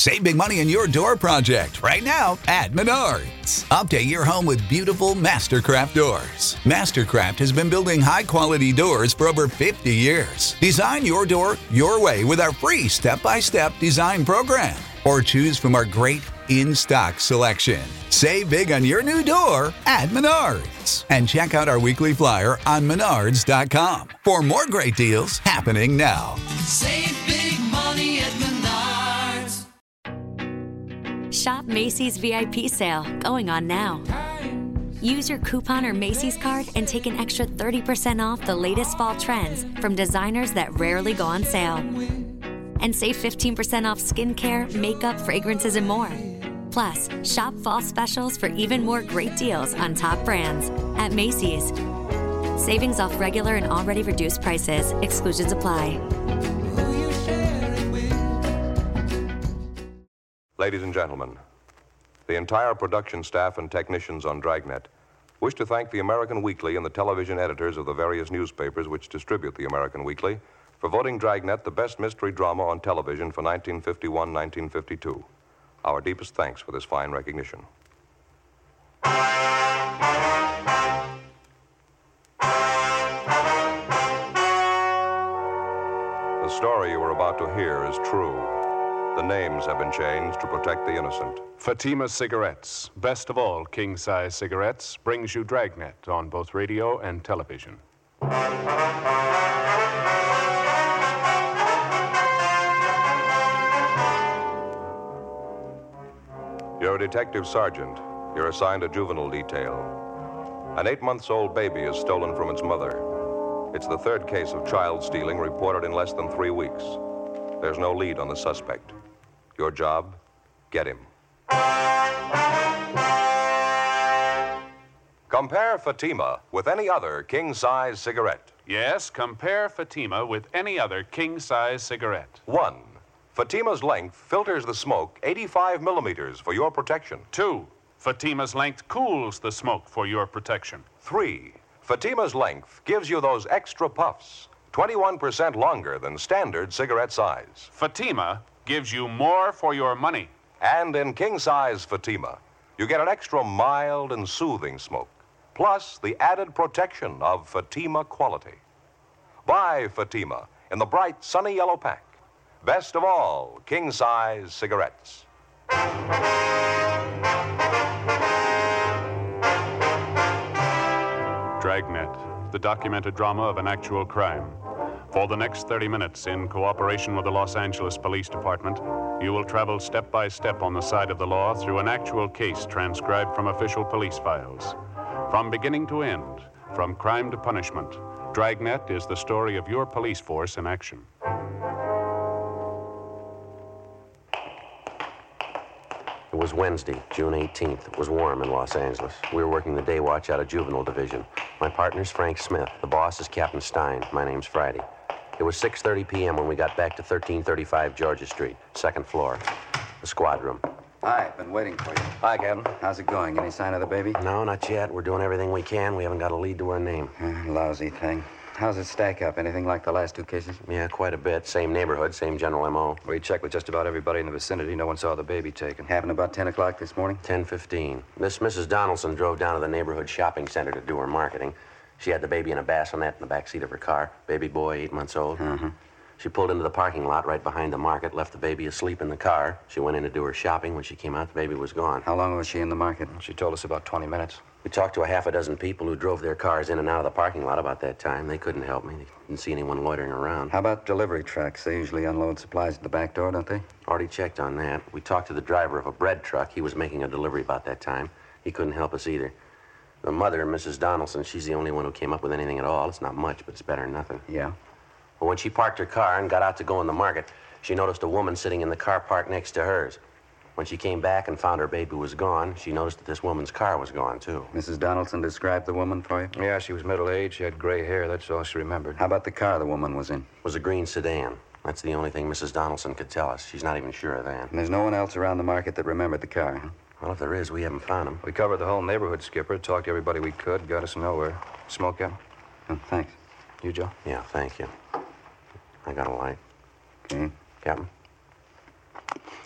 Save big money in your door project right now at Menards. Update your home with beautiful Mastercraft doors. Mastercraft has been building high-quality doors for over 50 years. Design your door your way with our free step-by-step design program. Or choose from our great in-stock selection. Save big on your new door at Menards. And check out our weekly flyer on menards.com for more great deals happening now. Save big money at Menards. Shop Macy's VIP sale going on now. Use your coupon or Macy's card and take an extra 30% off the latest fall trends from designers that rarely go on sale. And save 15% off skincare, makeup, fragrances, and more. Plus, shop fall specials for even more great deals on top brands at Macy's. Savings off regular and already reduced prices. Exclusions apply. Ladies and gentlemen, the entire production staff and technicians on Dragnet wish to thank the American Weekly and the television editors of the various newspapers which distribute the American Weekly for voting Dragnet the best mystery drama on television for 1951-1952. Our deepest thanks for this fine recognition. The story you are about to hear is true. The names have been changed to protect the innocent. Fatima Cigarettes, best of all king-size cigarettes, brings you Dragnet on both radio and television. You're a detective sergeant. You're assigned a juvenile detail. An 8-month-old baby is stolen from its mother. It's the third case of child stealing reported in less than 3 weeks. There's no lead on the suspect. Your job, get him. Compare Fatima with any other king-size cigarette. Yes, compare Fatima with any other king-size cigarette. 1. Fatima's length filters the smoke 85 millimeters for your protection. 2. Fatima's length cools the smoke for your protection. 3. Fatima's length gives you those extra puffs, 21% longer than standard cigarette size. Fatima gives you more for your money. And in king-size Fatima, you get an extra mild and soothing smoke, plus the added protection of Fatima quality. Buy Fatima in the bright, sunny yellow pack. Best of all, king-size cigarettes. Dragnet, the documented drama of an actual crime. For the next 30 minutes, in cooperation with the Los Angeles Police Department, you will travel step by step on the side of the law through an actual case transcribed from official police files. From beginning to end, from crime to punishment, Dragnet is the story of your police force in action. It was Wednesday, June 18th. It was warm in Los Angeles. We were working the day watch out of Juvenile Division. My partner's Frank Smith. The boss is Captain Stein. My name's Friday. It was 6:30 p.m. when we got back to 1335 Georgia Street, second floor, the squad room. Hi, been waiting for you. Hi, Captain. How's it going? Any sign of the baby? No, not yet. We're doing everything we can. We haven't got a lead to our name. Lousy thing. How's it stack up? Anything like the last 2 cases? Yeah, quite a bit. Same neighborhood, same general M.O. We checked with just about everybody in the vicinity. No one saw the baby taken. Happened about 10 o'clock this morning? 10:15. This Mrs. Donaldson drove down to the neighborhood shopping center to do her marketing. She had the baby in a bassinet in the back seat of her car. Baby boy, 8 months old. Mm-hmm. She pulled into the parking lot right behind the market, left the baby asleep in the car. She went in to do her shopping. When she came out, the baby was gone. How long was she in the market? She told us about 20 minutes. We talked to a half a dozen people who drove their cars in and out of the parking lot about that time. They couldn't help me. They didn't see anyone loitering around. How about delivery trucks? They usually unload supplies at the back door, don't they? Already checked on that. We talked to the driver of a bread truck. He was making a delivery about that time. He couldn't help us either. The mother, Mrs. Donaldson, she's the only one who came up with anything at all. It's not much, but it's better than nothing. Yeah? Well, when she parked her car and got out to go in the market, she noticed a woman sitting in the car parked next to hers. When she came back and found her baby was gone, she noticed that this woman's car was gone, too. Mrs. Donaldson described the woman for you? Yeah, she was middle-aged. She had gray hair. That's all she remembered. How about the car the woman was in? It was a green sedan. That's the only thing Mrs. Donaldson could tell us. She's not even sure of that. And there's no one else around the market that remembered the car, huh? Well, if there is, we haven't found him. We covered the whole neighborhood, Skipper. Talked to everybody we could. Got us nowhere. Smoke out? Oh, thanks. You, Joe? Yeah, thank you. I got a light. Okay. Captain?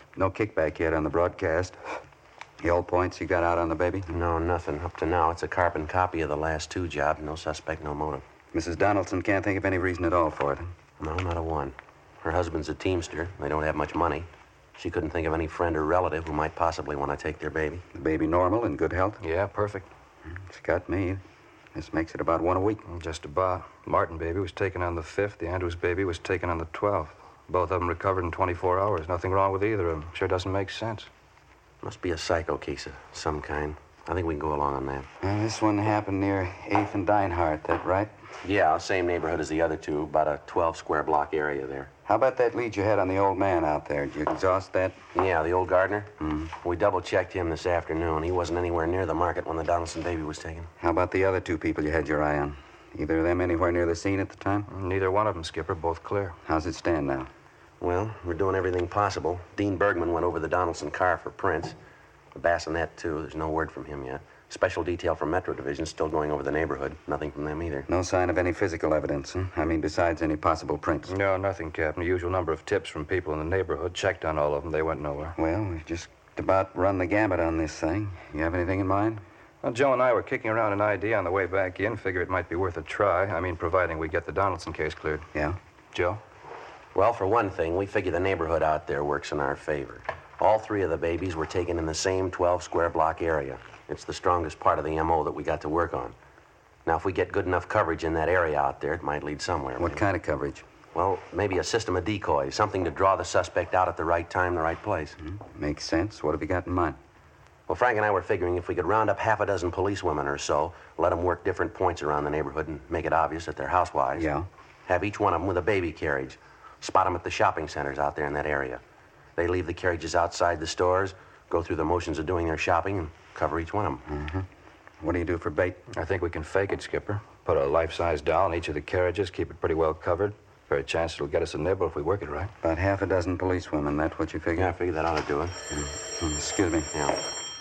No kickback yet on the broadcast. The old points you got out on the baby? No, nothing. Up to now, it's a carbon copy of the last two jobs. No suspect, no motive. Mrs. Donaldson can't think of any reason at all for it. No, not a one. Her husband's a teamster. They don't have much money. She couldn't think of any friend or relative who might possibly want to take their baby. The baby normal, in good health? Yeah, perfect. It's got me. This makes it about one a week. Just about. Martin baby was taken on the 5th. The Andrews baby was taken on the 12th. Both of them recovered in 24 hours. Nothing wrong with either of them. Sure doesn't make sense. Must be a psycho case of some kind. I think we can go along on that. This one happened near 8th and Dinehart, that right? Yeah, same neighborhood as the other two. About a 12-square-block area there. How about that lead you had on the old man out there? Did you exhaust that? Yeah, the old gardener? We double-checked him this afternoon. He wasn't anywhere near the market when the Donaldson baby was taken. How about the other two people you had your eye on? Either of them anywhere near the scene at the time? Neither one of them, Skipper. Both clear. How's it stand now? Well, we're doing everything possible. Dean Bergman went over the Donaldson car for prints. The bassinet, too. There's no word from him yet. Special detail from Metro Division still going over the neighborhood. Nothing from them either. No sign of any physical evidence, huh? I mean, besides any possible prints. No, nothing, Captain. The usual number of tips from people in the neighborhood. Checked on all of them. They went nowhere. Well, we've just about run the gamut on this thing. You have anything in mind? Well, Joe and I were kicking around an idea on the way back in. Figure it might be worth a try. I mean, providing we get the Donaldson case cleared. Yeah? Joe? Well, for one thing, we figure the neighborhood out there works in our favor. All three of the babies were taken in the same 12-square-block area. It's the strongest part of the M.O. that we got to work on. Now, if we get good enough coverage in that area out there, it might lead somewhere. What maybe. kind of coverage? Well, maybe a system of decoys, something to draw the suspect out at the right time, the right place. Makes sense. What have you got in mind? Well, Frank and I were figuring if we could round up half a dozen policewomen or so, let them work different points around the neighborhood and make it obvious that they're housewives. Yeah? Have each one of them with a baby carriage. Spot them at the shopping centers out there in that area. They leave the carriages outside the stores, go through the motions of doing their shopping, and cover each one of them. What do you do for bait? I think we can fake it, Skipper. Put a life-size doll in each of the carriages, keep it pretty well covered. Very chance it'll get us a nibble if we work it right. About half a dozen policewomen. That's what you figure? Yeah, I figure that ought to do it. Excuse me. Yeah.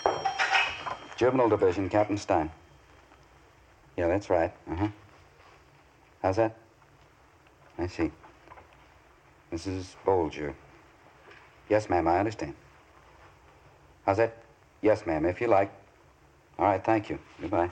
Juvenile Division, Captain Stein. Yeah, that's right. How's that? I see. Mrs. Bolger. Yes, ma'am, I understand. How's that? Yes, ma'am, if you like. All right, thank you. Goodbye.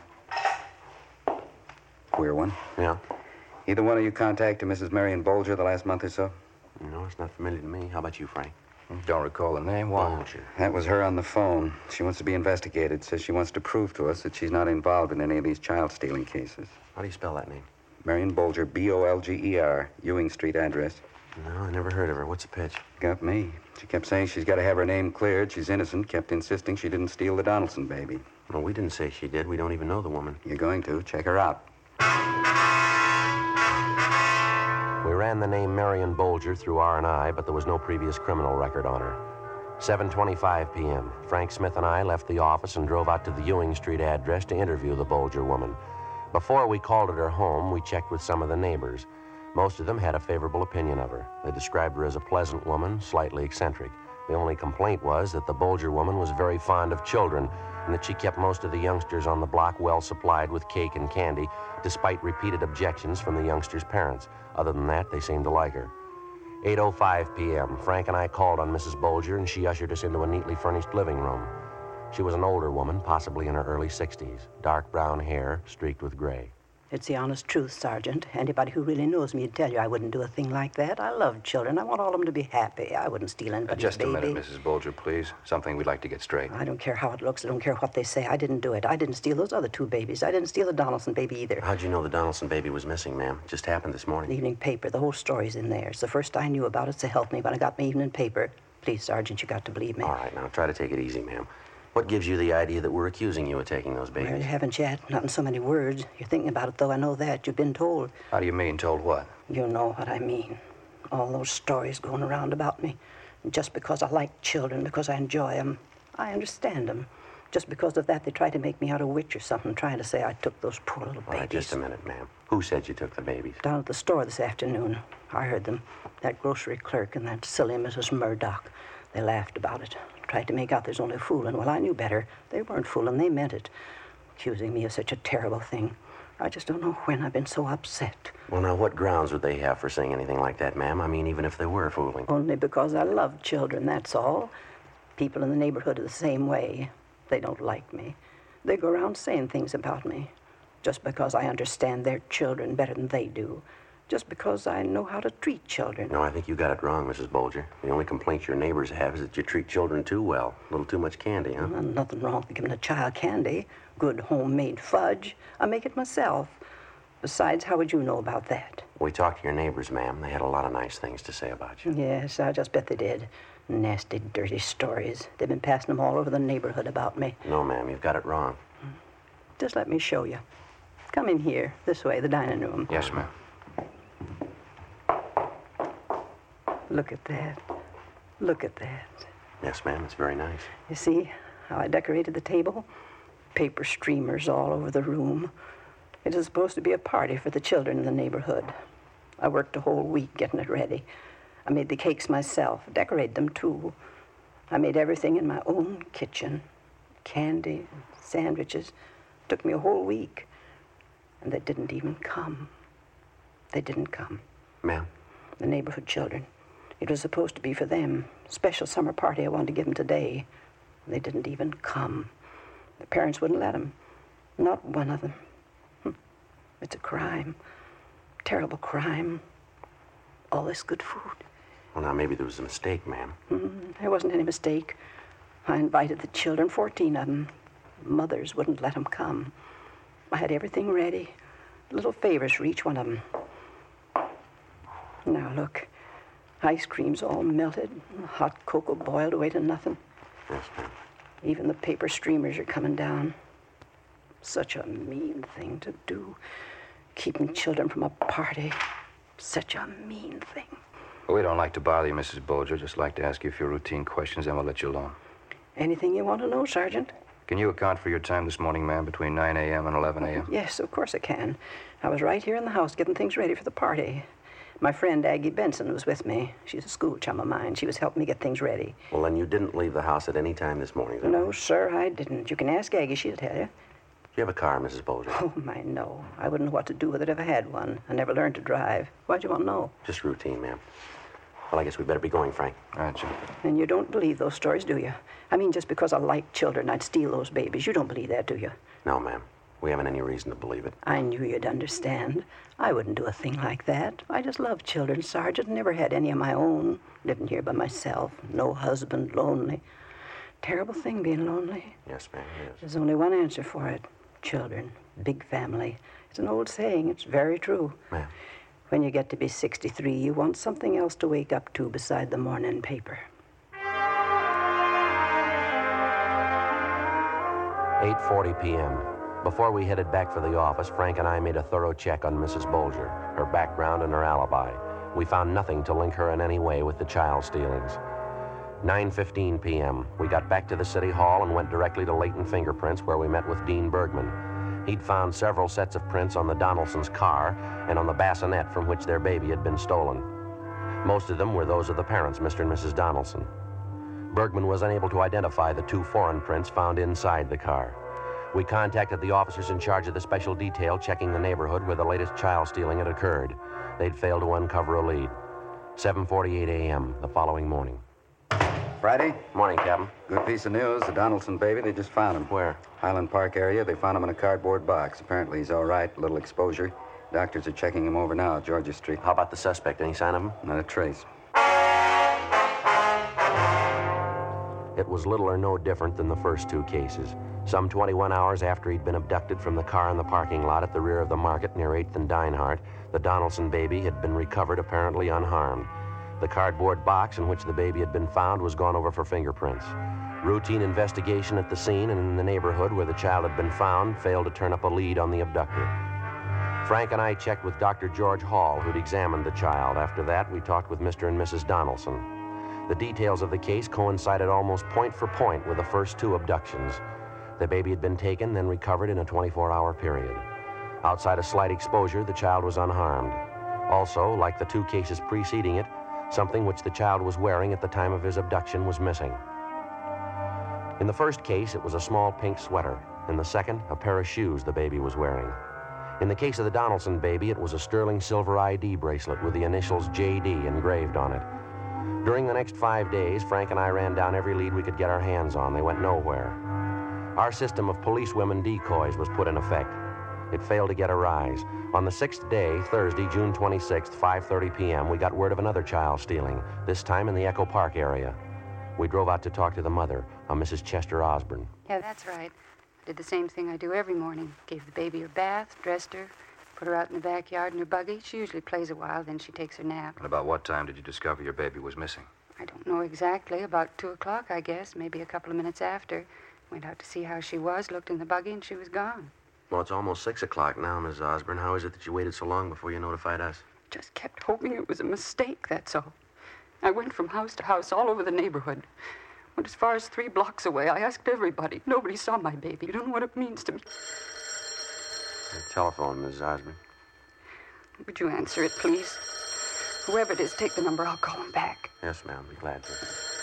Queer one. Yeah? Either one of you contacted Mrs. Marion Bolger the last month or so? No, it's not familiar to me. How about you, Frank? Don't recall the name. Why? Bolger. That was her on the phone. She wants to be investigated. Says she wants to prove to us that she's not involved in any of these child-stealing cases. How do you spell that name? Marion Bolger, Bolger, Ewing Street address. No, I never heard of her. What's the pitch? Got me. She kept saying she's got to have her name cleared. She's innocent. Kept insisting she didn't steal the Donaldson baby. Well, we didn't say she did. We don't even know the woman. You're going to. Check her out. We ran the name Marion Bolger through R&I, but there was no previous criminal record on her. 7:25 p.m. Frank Smith and I left the office and drove out to the Ewing Street address to interview the Bolger woman. Before we called at her home, we checked with some of the neighbors. Most of them had a favorable opinion of her. They described her as a pleasant woman, slightly eccentric. The only complaint was that the Bolger woman was very fond of children and that she kept most of the youngsters on the block well supplied with cake and candy, despite repeated objections from the youngsters' parents. Other than that, they seemed to like her. 8:05 p.m., Frank and I called on Mrs. Bolger, and she ushered us into a neatly furnished living room. She was an older woman, possibly in her early 60s, dark brown hair streaked with gray. It's the honest truth, Sergeant. Anybody who really knows me would tell you I wouldn't do a thing like that. I love children. I want all of them to be happy. I wouldn't steal anybody's Just baby. a minute, Mrs. Bolger, please. Something we'd like to get straight. I don't care how it looks. I don't care what they say. I didn't do it. I didn't steal those other two babies. I didn't steal the Donaldson baby either. How'd you know the Donaldson baby was missing, ma'am? It just happened this morning. The evening paper. The whole story's in there. It's the first I knew about it, so help me when I got my evening paper. Please, Sergeant, you got to believe me. All right, now try to take it easy, ma'am. What gives you the idea that we're accusing you of taking those babies? Well, you haven't yet. Not in so many words. You're thinking about it, though. I know that. You've been told. How do you mean, told what? You know what I mean. All those stories going around about me. And just because I like children, because I enjoy them, I understand them. Just because of that, they try to make me out a witch or something, trying to say I took those poor little babies. All right, just a minute, ma'am. Who said you took the babies? Down at the store this afternoon. I heard them. That grocery clerk and that silly Mrs. Murdoch. They laughed about it. Tried to make out there's only fooling. Well, I knew better. They weren't fooling. They meant it. Accusing me of such a terrible thing. I just don't know when I've been so upset. Well, now, what grounds would they have for saying anything like that, ma'am? I mean, even if they were fooling. Only because I love children, that's all. People in the neighborhood are the same way. They don't like me. They go around saying things about me. Just because I understand their children better than they do. Just because I know how to treat children. No, I think you got it wrong, Mrs. Bolger. The only complaint your neighbors have is that you treat children too well. A little too much candy, huh? Well, nothing wrong with giving a child candy. Good homemade fudge. I make it myself. Besides, how would you know about that? We talked to your neighbors, ma'am. They had a lot of nice things to say about you. Yes, I just bet they did. Nasty, dirty stories. They've been passing them all over the neighborhood about me. No, ma'am, you've got it wrong. Just let me show you. Come in here, this way, the dining room. Yes, ma'am. Look at that. Look at that. Yes, ma'am, it's very nice. You see how I decorated the table? Paper streamers all over the room. It is supposed to be a party for the children in the neighborhood. I worked a whole week getting it ready. I made the cakes myself, decorated them too. I made everything in my own kitchen. Candy, sandwiches. Took me a whole week. And they didn't even come. They didn't come. Ma'am? The neighborhood children. It was supposed to be for them. Special summer party I wanted to give them today. They didn't even come. The parents wouldn't let them. Not one of them. It's a crime. Terrible crime. All this good food. Well, now, maybe there was a mistake, ma'am. There wasn't any mistake. I invited the children, 14 of them. Mothers wouldn't let them come. I had everything ready. Little favors for each one of them. Now, look. Ice cream's all melted. Hot cocoa boiled away to nothing. Yes, ma'am. Even the paper streamers are coming down. Such a mean thing to do. Keeping children from a party. Such a mean thing. Well, we don't like to bother you, Mrs. Bolger. Just like to ask you a few routine questions, then we'll let you alone. Anything you want to know, Sergeant? Can you account for your time this morning, ma'am, between 9 a.m. and 11 a.m.? Yes, of course I can. I was right here in the house getting things ready for the party. My friend Aggie Benson was with me. She's a school chum of mine. She was helping me get things ready. Well, then you didn't leave the house at any time this morning, then? No, sir, I didn't. You can ask Aggie. She'll tell you. Do you have a car, Mrs. Bolger? Oh, my, no. I wouldn't know what to do with it if I had one. I never learned to drive. Why'd you want to know? Just routine, ma'am. Well, I guess we better be going, Frank. All right, Jim. And you don't believe those stories, do you? I mean, just because I like children, I'd steal those babies. You don't believe that, do you? No, ma'am. We haven't any reason to believe it. I knew you'd understand. I wouldn't do a thing like that. I just love children, Sergeant. Never had any of my own. Living here by myself. No husband, lonely. Terrible thing being lonely. Yes, ma'am, it is. There's only one answer for it. Children. Big family. It's an old saying. It's very true. Ma'am. When you get to be 63, you want something else to wake up to beside the morning paper. 8:40 p.m. Before we headed back for the office, Frank and I made a thorough check on Mrs. Bolger, her background and her alibi. We found nothing to link her in any way with the child stealings. 9:15 p.m. We got back to the city hall and went directly to Leighton Fingerprints, where we met with Dean Bergman. He'd found several sets of prints on the Donaldsons' car and on the bassinet from which their baby had been stolen. Most of them were those of the parents, Mr. and Mrs. Donaldson. Bergman was unable to identify the 2 foreign prints found inside the car. We contacted the officers in charge of the special detail checking the neighborhood where the latest child stealing had occurred. They'd failed to uncover a lead. 7:48 a.m. the following morning. Friday? Morning, Captain. Good piece of news. The Donaldson baby, they just found him. Where? Highland Park area. They found him in a cardboard box. Apparently he's all right. A little exposure. Doctors are checking him over now at Georgia Street. How about the suspect? Any sign of him? Not a trace. It was little or no different than the first 2 cases. Some 21 hours after he'd been abducted from the car in the parking lot at the rear of the market near 8th and Dinehart, the Donaldson baby had been recovered apparently unharmed. The cardboard box in which the baby had been found was gone over for fingerprints. Routine investigation at the scene and in the neighborhood where the child had been found failed to turn up a lead on the abductor. Frank and I checked with Dr. George Hall, who'd examined the child. After that, we talked with Mr. and Mrs. Donaldson. The details of the case coincided almost point for point with the first 2 abductions. The baby had been taken, then recovered in a 24-hour period. Outside a slight exposure, the child was unharmed. Also, like the 2 cases preceding it, something which the child was wearing at the time of his abduction was missing. In the first case, it was a small pink sweater. In the second, a pair of shoes the baby was wearing. In the case of the Donaldson baby, it was a sterling silver ID bracelet with the initials JD engraved on it. During the next 5 days, Frank and I ran down every lead we could get our hands on. They went nowhere. Our system of policewomen decoys was put in effect. It failed to get a rise. On the 6th day, Thursday, June 26th, 5:30 p.m., we got word of another child stealing, this time in the Echo Park area. We drove out to talk to the mother, a Mrs. Chester Osborne. Yeah, that's right. I did the same thing I do every morning. Gave the baby her bath, dressed her, put her out in the backyard in her buggy. She usually plays a while, then she takes her nap. And about what time did you discover your baby was missing? I don't know exactly. About 2 o'clock, I guess. Maybe a couple of minutes after. Went out to see how she was, looked in the buggy, and she was gone. Well, it's almost 6 o'clock now, Mrs. Osborne. How is it that you waited so long before you notified us? Just kept hoping it was a mistake, that's all. I went from house to house all over the neighborhood. Went as far as 3 blocks away. I asked everybody. Nobody saw my baby. You don't know what it means to me. The telephone, Mrs. Osborne. Would you answer it, please? Whoever it is, take the number. I'll call him back. Yes, ma'am. Be glad to.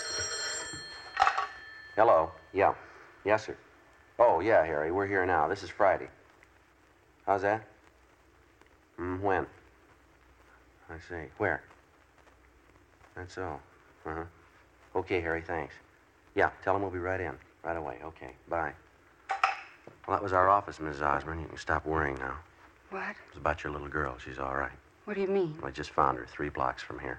Hello. Yeah. Yes, sir. Oh, yeah, Harry. We're here now. This is Friday. How's that? When? I see. Where? That's all. Uh-huh. Okay, Harry, thanks. Yeah, tell him we'll be right in. Right away. Okay, bye. Well, that was our office, Mrs. Osborne. You can stop worrying now. What? It was about your little girl. She's all right. What do you mean? Well, I just found her 3 blocks from here.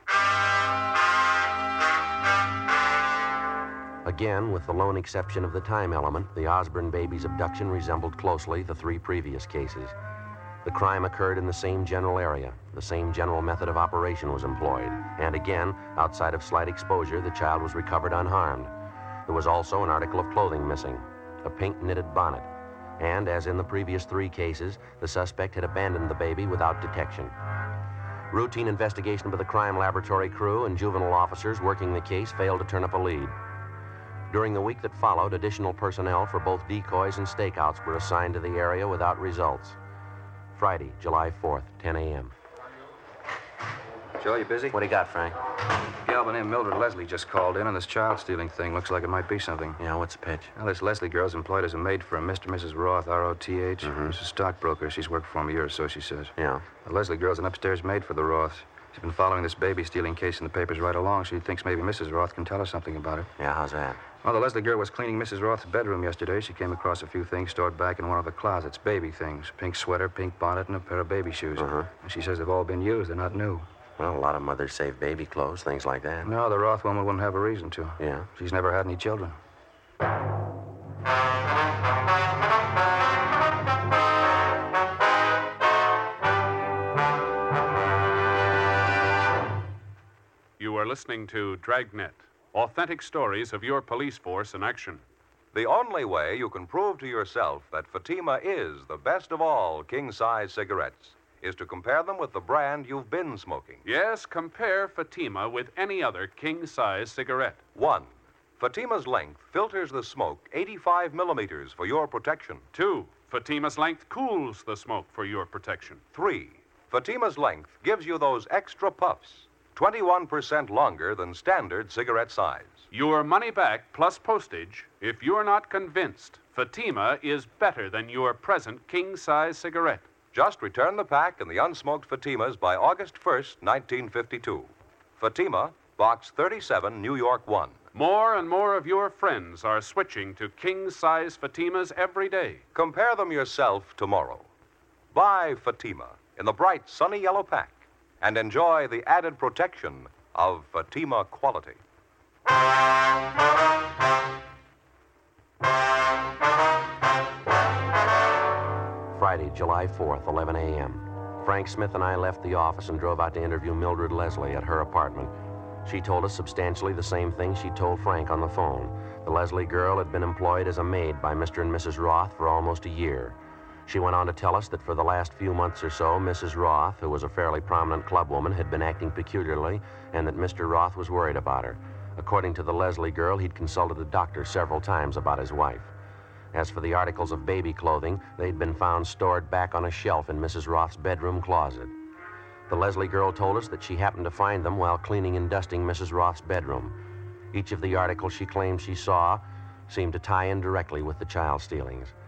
Again, with the lone exception of the time element, the Osborne baby's abduction resembled closely the 3 previous cases. The crime occurred in the same general area. The same general method of operation was employed. And again, outside of slight exposure, the child was recovered unharmed. There was also an article of clothing missing, a pink knitted bonnet. And, as in the previous 3 cases, the suspect had abandoned the baby without detection. Routine investigation by the crime laboratory crew and juvenile officers working the case failed to turn up a lead. During the week that followed, additional personnel for both decoys and stakeouts were assigned to the area without results. Friday, July 4th, 10 a.m. Joe, you busy? What do you got, Frank? A gal by the name of Mildred Leslie just called in on this child stealing thing. Looks like it might be something. Yeah, what's the pitch? Well, this Leslie girl's employed as a maid for a Mr. and Mrs. Roth, R-O-T-H. Mm-hmm. She's a stockbroker. She's worked for him a year or so, she says. Yeah. The Leslie girl's an upstairs maid for the Roths. She's been following this baby stealing case in the papers right along. She thinks maybe Mrs. Roth can tell her something about it. Yeah, how's that? Well, the Leslie girl was cleaning Mrs. Roth's bedroom yesterday. She came across a few things stored back in one of the closets. Baby things. Pink sweater, pink bonnet, and a pair of baby shoes. Uh-huh. And she says they've all been used. They're not new. Well, a lot of mothers save baby clothes, things like that. No, the Roth woman wouldn't have a reason to. Yeah? She's never had any children. You are listening to Dragnet, authentic stories of your police force in action. The only way you can prove to yourself that Fatima is the best of all king-size cigarettes is to compare them with the brand you've been smoking. Yes, compare Fatima with any other king-size cigarette. 1. Fatima's length filters the smoke 85 millimeters for your protection. 2. Fatima's length cools the smoke for your protection. 3. Fatima's length gives you those extra puffs, 21% longer than standard cigarette size. Your money back plus postage if you're not convinced Fatima is better than your present king-size cigarette. Just return the pack and the unsmoked Fatimas by August 1st, 1952. Fatima, Box 37, New York 1. More and more of your friends are switching to king-size Fatimas every day. Compare them yourself tomorrow. Buy Fatima in the bright, sunny yellow pack and enjoy the added protection of Fatima quality. Friday, July 4th, 11 a.m. Frank Smith and I left the office and drove out to interview Mildred Leslie at her apartment. She told us substantially the same thing she told Frank on the phone. The Leslie girl had been employed as a maid by Mr. and Mrs. Roth for almost a year. She went on to tell us that for the last few months or so, Mrs. Roth, who was a fairly prominent clubwoman, had been acting peculiarly, and that Mr. Roth was worried about her. According to the Leslie girl, he'd consulted a doctor several times about his wife. As for the articles of baby clothing, they'd been found stored back on a shelf in Mrs. Roth's bedroom closet. The Leslie girl told us that she happened to find them while cleaning and dusting Mrs. Roth's bedroom. Each of the articles she claimed she saw seemed to tie in directly with the child stealings.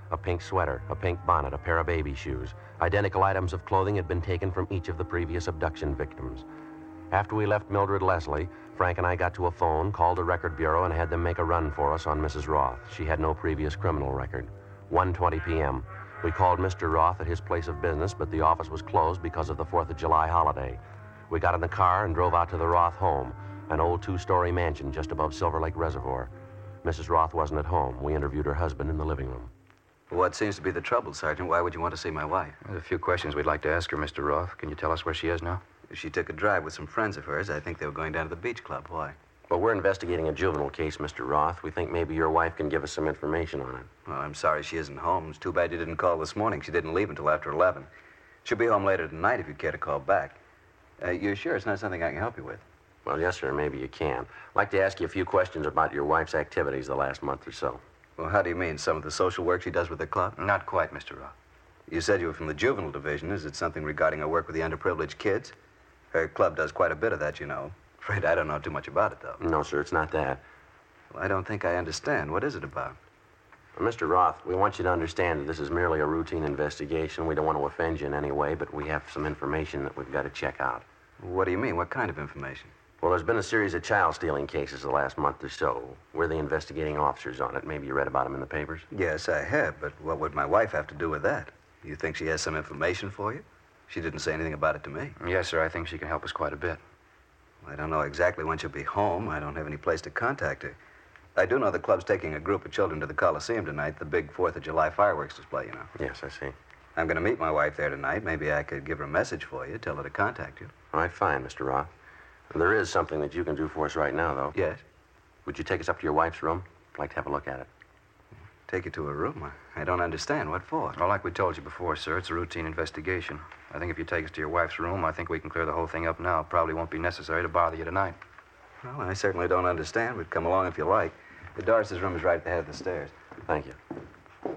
a pink sweater, a pink bonnet, a pair of baby shoes. Identical items of clothing had been taken from each of the previous abduction victims. After we left Mildred Leslie, Frank and I got to a phone, called the record bureau, and had them make a run for us on Mrs. Roth. She had no previous criminal record. 1:20 p.m. We called Mr. Roth at his place of business, but the office was closed because of the 4th of July holiday. We got in the car and drove out to the Roth home, an old 2-story mansion just above Silver Lake Reservoir. Mrs. Roth wasn't at home. We interviewed her husband in the living room. What seems to be the trouble, Sergeant? Why would you want to see my wife? There's a few questions we'd like to ask her, Mr. Roth. Can you tell us where she is now? She took a drive with some friends of hers. I think they were going down to the beach club. Why? Well, we're investigating a juvenile case, Mr. Roth. We think maybe your wife can give us some information on it. Well, I'm sorry she isn't home. It's too bad you didn't call this morning. She didn't leave until after 11. She'll be home later tonight if you care to call back. You're sure it's not something I can help you with? Well, yes, sir, maybe you can. I'd like to ask you a few questions about your wife's activities the last month or so. Well, how do you mean? Some of the social work she does with the club? Not quite, Mr. Roth. You said you were from the juvenile division. Is it something regarding her work with the underprivileged kids? Her club does quite a bit of that, you know. Afraid I don't know too much about it, though. No, sir, it's not that. Well, I don't think I understand. What is it about? Well, Mr. Roth, we want you to understand that this is merely a routine investigation. We don't want to offend you in any way, but we have some information that we've got to check out. What do you mean? What kind of information? Well, there's been a series of child stealing cases the last month or so. We're the investigating officers on it. Maybe you read about them in the papers? Yes, I have, but what would my wife have to do with that? You think she has some information for you? She didn't say anything about it to me. Yes, sir. I think she can help us quite a bit. Well, I don't know exactly when she'll be home. I don't have any place to contact her. I do know the club's taking a group of children to the Coliseum tonight, the big 4th of July fireworks display, you know. Yes, I see. I'm going to meet my wife there tonight. Maybe I could give her a message for you, tell her to contact you. All right, fine, Mr. Roth. There is something that you can do for us right now, though. Yes? Would you take us up to your wife's room? I'd like to have a look at it. Take you to her room? I don't understand. What for? Well, like we told you before, sir, it's a routine investigation. I think if you take us to your wife's room, I think we can clear the whole thing up now. It probably won't be necessary to bother you tonight. Well, I certainly don't understand, but come along if you like. Doris's room is right at the head of the stairs. Thank you.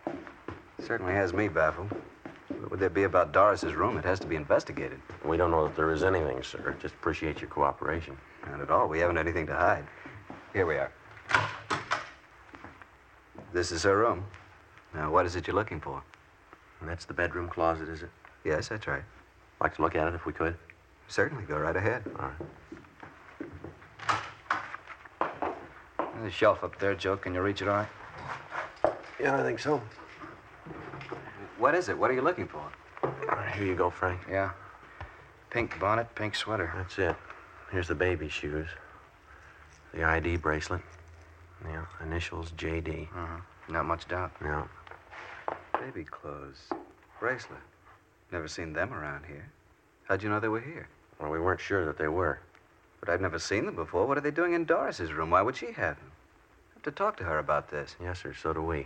Certainly has me baffled. What would there be about Doris's room? It has to be investigated. We don't know that there is anything, sir. Just appreciate your cooperation. Not at all. We haven't anything to hide. Here we are. This is her room. Now, what is it you're looking for? And that's the bedroom closet, is it? Yes, that's right. Like to look at it if we could? Certainly. Go right ahead. All right. There's a shelf up there, Joe. Can you reach it all right? Yeah, I think so. What is it? What are you looking for? All right, here you go, Frank. Yeah. Pink bonnet, pink sweater. That's it. Here's the baby shoes. The ID bracelet. Yeah, initials J.D. Not much doubt. No. Baby clothes. Bracelet. Never seen them around here. How'd you know they were here? Well, we weren't sure that they were. But I've never seen them before. What are they doing in Doris's room? Why would she have them? I have to talk to her about this. Yes, sir, so do we.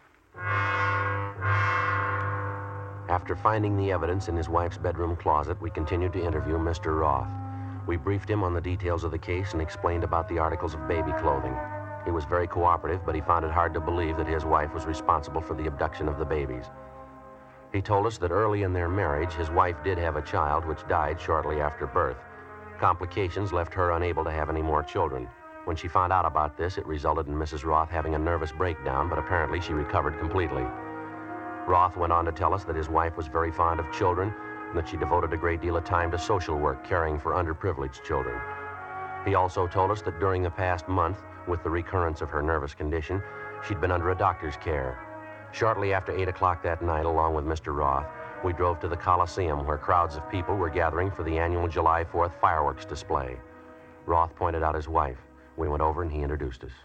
After finding the evidence in his wife's bedroom closet, we continued to interview Mr. Roth. We briefed him on the details of the case and explained about the articles of baby clothing. He was very cooperative, but he found it hard to believe that his wife was responsible for the abduction of the babies. He told us that early in their marriage, his wife did have a child which died shortly after birth. Complications left her unable to have any more children. When she found out about this, it resulted in Mrs. Roth having a nervous breakdown, but apparently she recovered completely. Roth went on to tell us that his wife was very fond of children and that she devoted a great deal of time to social work, caring for underprivileged children. He also told us that during the past month, with the recurrence of her nervous condition, she'd been under a doctor's care. Shortly after 8 o'clock that night, along with Mr. Roth, we drove to the Coliseum where crowds of people were gathering for the annual July 4th fireworks display. Roth pointed out his wife. We went over and he introduced us.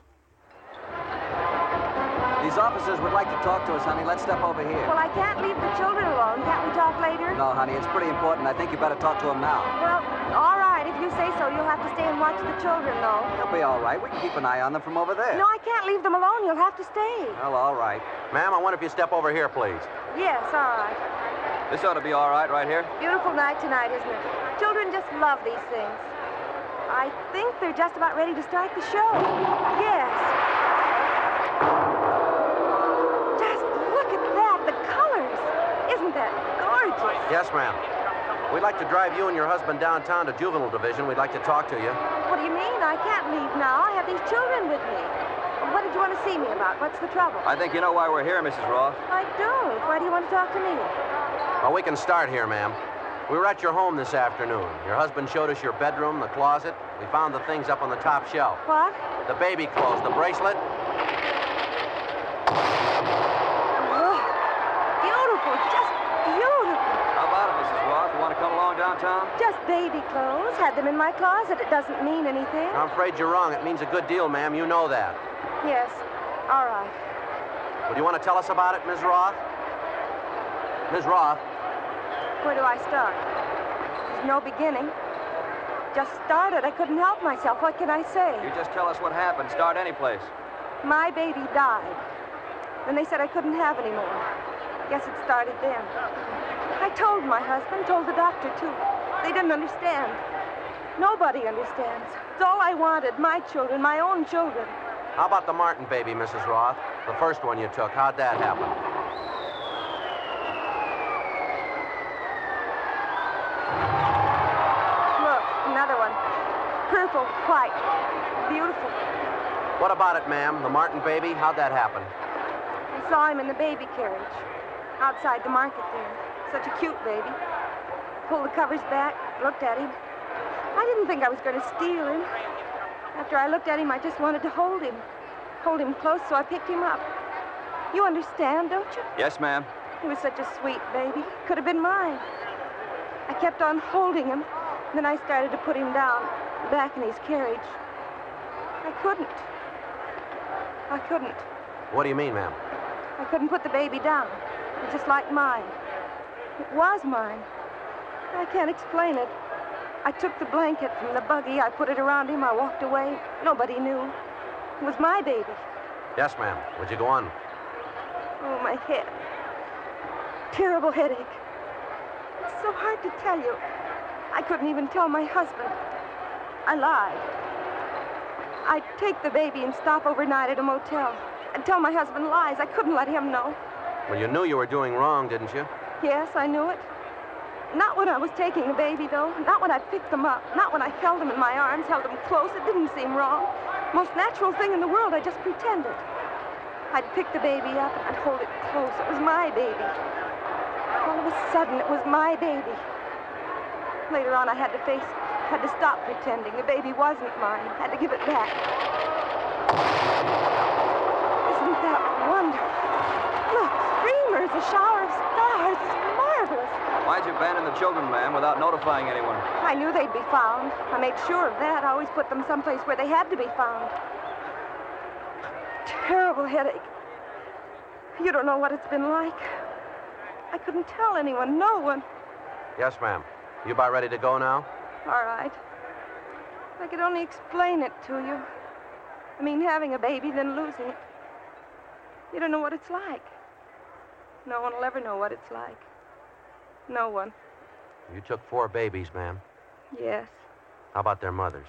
These officers would like to talk to us, honey. Let's step over here. Well, I can't leave the children alone. Can't we talk later? No, honey, it's pretty important. I think you better talk to them now. Well, all right. If you say so, you'll have to stay and watch the children, though. They'll be all right. We can keep an eye on them from over there. No, I can't leave them alone. You'll have to stay. Well, all right. Ma'am, I wonder if you step over here, please. Yes, all right. This ought to be all right here. Beautiful night tonight, isn't it? Children just love these things. I think they're just about ready to start the show. Yes. Just look at that. The colors. Isn't that gorgeous? Yes, ma'am. We'd like to drive you and your husband downtown to Juvenile Division. We'd like to talk to you. What do you mean? I can't leave now. I have these children with me. What did you want to see me about? What's the trouble? I think you know why we're here, Mrs. Roth. I don't. Why do you want to talk to me? Well, we can start here, ma'am. We were at your home this afternoon. Your husband showed us your bedroom, the closet. We found the things up on the top shelf. What? The baby clothes, the bracelet. Oh, beautiful, just beautiful. How about it, Mrs. Roth? You want to come along downtown? Just baby clothes. Had them in my closet. It doesn't mean anything. I'm afraid you're wrong. It means a good deal, ma'am. You know that. Yes. All right. Well, do you want to tell us about it, Ms. Roth? Ms. Roth? Where do I start? There's no beginning. Just started. I couldn't help myself. What can I say? You just tell us what happened. Start any place. My baby died. Then they said I couldn't have any more. Guess it started then. I told my husband, told the doctor, too. They didn't understand. Nobody understands. It's all I wanted. My children, my own children. How about the Martin baby, Mrs. Roth? The first one you took. How'd that happen? Look, another one. Purple, white, beautiful. What about it, ma'am? The Martin baby? How'd that happen? I saw him in the baby carriage outside the market there. Such a cute baby. Pulled the covers back, looked at him. I didn't think I was going to steal him. After I looked at him, I just wanted to hold him. Hold him close, so I picked him up. You understand, don't you? Yes, ma'am. He was such a sweet baby. Could have been mine. I kept on holding him. Then I started to put him down, back in his carriage. I couldn't. What do you mean, ma'am? I couldn't put the baby down. It was just like mine. It was mine. I can't explain it. I took the blanket from the buggy. I put it around him. I walked away. Nobody knew. It was my baby. Yes, ma'am. Would you go on? Oh, my head. Terrible headache. It's so hard to tell you. I couldn't even tell my husband. I lied. I'd take the baby and stop overnight at a motel. I'd tell my husband lies. I couldn't let him know. Well, you knew you were doing wrong, didn't you? Yes, I knew it. Not when I was taking the baby, though. Not when I picked them up. Not when I held him in my arms, held him close. It didn't seem wrong. Most natural thing in the world. I just pretended. I'd pick the baby up and I'd hold it close. It was my baby. All of a sudden, it was my baby. Later on, I had to face it. Had to stop pretending. The baby wasn't mine. Had to give it back. Isn't that wonderful? Look, streamers, a shower of stars. It's marvelous. Why'd you abandon the children, ma'am, without notifying anyone? I knew they'd be found. I made sure of that. I always put them someplace where they had to be found. Terrible headache. You don't know what it's been like. I couldn't tell anyone, no one. Yes, ma'am. You about ready to go now? All right. If I could only explain it to you. I mean, having a baby, then losing it. You don't know what it's like. No one will ever know what it's like. No one. You took 4 babies, ma'am. Yes. How about their mothers?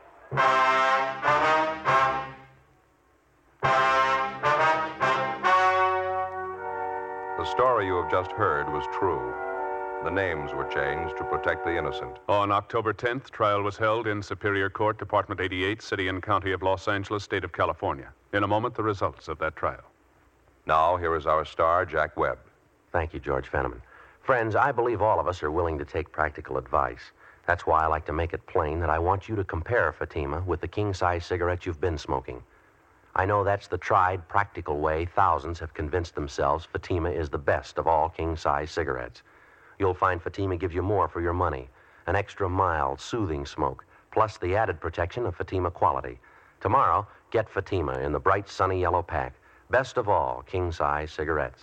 The story you have just heard was true. The names were changed to protect the innocent. On October 10th, trial was held in Superior Court, Department 88, City and County of Los Angeles, State of California. In a moment, the results of that trial. Now, here is our star, Jack Webb. Thank you, George Fenneman. Friends, I believe all of us are willing to take practical advice. That's why I like to make it plain that I want you to compare Fatima with the king-size cigarettes you've been smoking. I know that's the tried, practical way thousands have convinced themselves Fatima is the best of all king-size cigarettes. You'll find Fatima gives you more for your money, an extra mild, soothing smoke, plus the added protection of Fatima quality. Tomorrow, get Fatima in the bright, sunny yellow pack. Best of all, king-size cigarettes.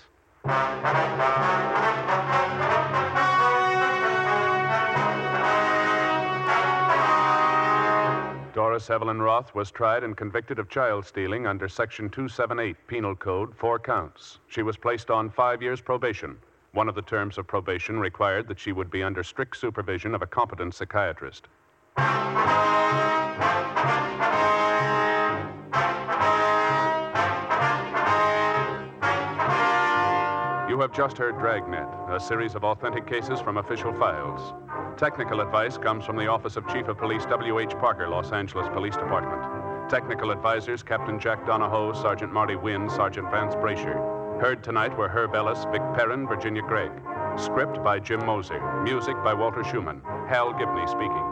Doris Evelyn Roth was tried and convicted of child stealing under Section 278 Penal Code, 4 counts. She was placed on 5 years probation. One of the terms of probation required that she would be under strict supervision of a competent psychiatrist. You have just heard Dragnet, a series of authentic cases from official files. Technical advice comes from the Office of Chief of Police W.H. Parker, Los Angeles Police Department. Technical advisors, Captain Jack Donahoe, Sergeant Marty Wynn, Sergeant Vance Brasher. Heard tonight were Herb Ellis, Vic Perrin, Virginia Gregg. Script by Jim Moser. Music by Walter Schumann. Hal Gibney speaking.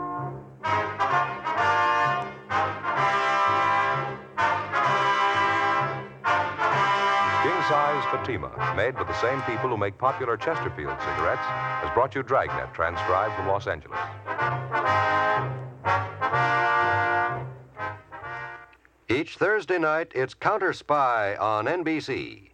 King-size Fatima, made with the same people who make popular Chesterfield cigarettes, has brought you Dragnet, transcribed from Los Angeles. Each Thursday night, it's Counter Spy on NBC.